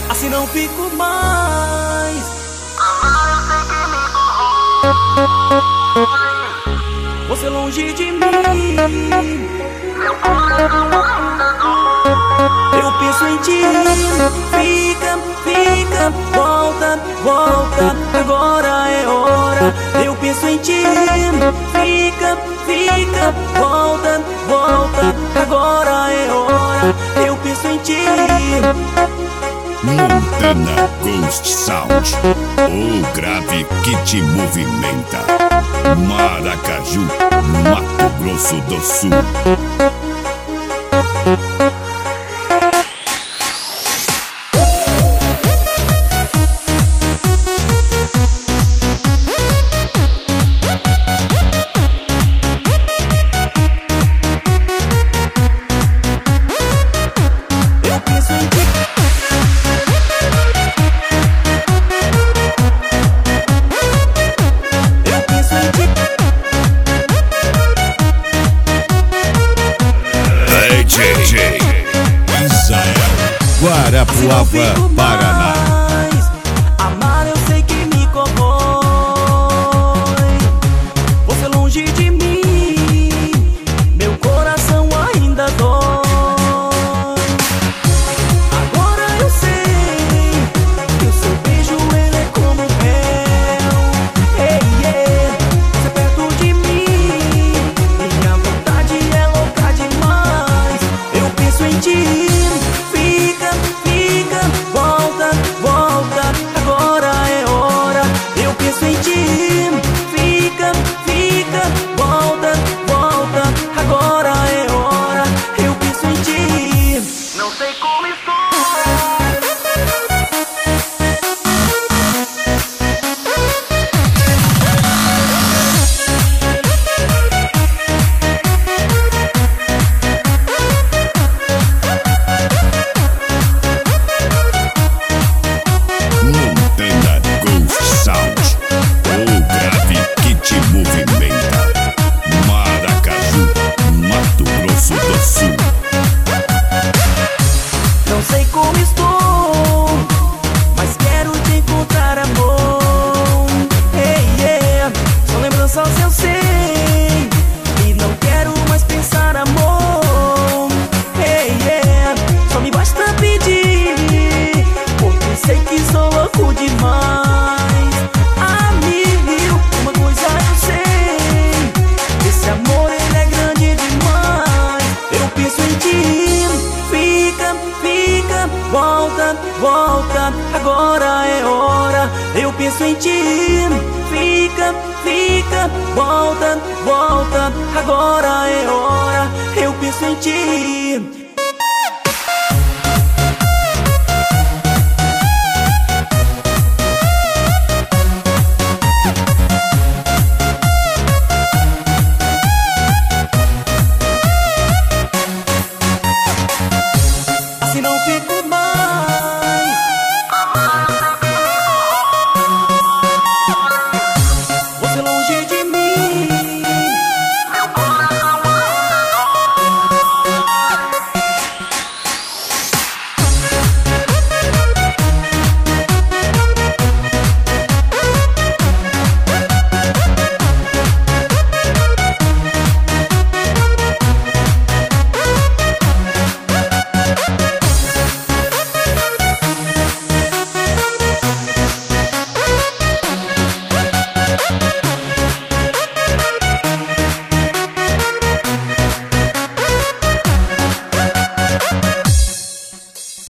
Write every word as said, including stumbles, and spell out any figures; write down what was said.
assim não fico mais. Você longe de mim, eu penso em ti. Fica, fica, volta, volta, agora é hora. Eu penso em ti. Fica, fica, volta, volta, agora é hora. Eu penso em ti. Montana Ghost Sound, o grave que te movimenta. Maracaju, Mato Grosso do Sul. D J Israel, Guarapuava, Paraná. Amar eu sei que me corrói. Você longe de mim, meu coração ainda dói. Agora eu sei que o seu beijo ele é como mel. Hey, yeah. Você perto de mim, minha vontade é louca demais. Eu penso em ti. Fica, fica, volta, volta, agora é hora. Eu penso em ti. Fica, fica, volta, volta, agora é hora. Eu penso em ti. Não sei como estou. Montana Ghost Sound, o grave que te movimenta. Maracaju, Mato Grosso do Sul. Não sei como estou, mas quero te encontrar, amor. Hey, yeah. São lembranças eu sei, e não quero mais pensar, amor. Hey, yeah. Só me basta pedir, porque sei que sou louco demais. Amigo, uma coisa eu sei, esse amor ele é grande demais. Eu penso em ti. Fica, fica, volta, volta, agora é hora. Eu penso em ti. Fica, fica, volta, volta, agora é hora. Eu penso em ti. Assim não fico mais. Você longe de mim,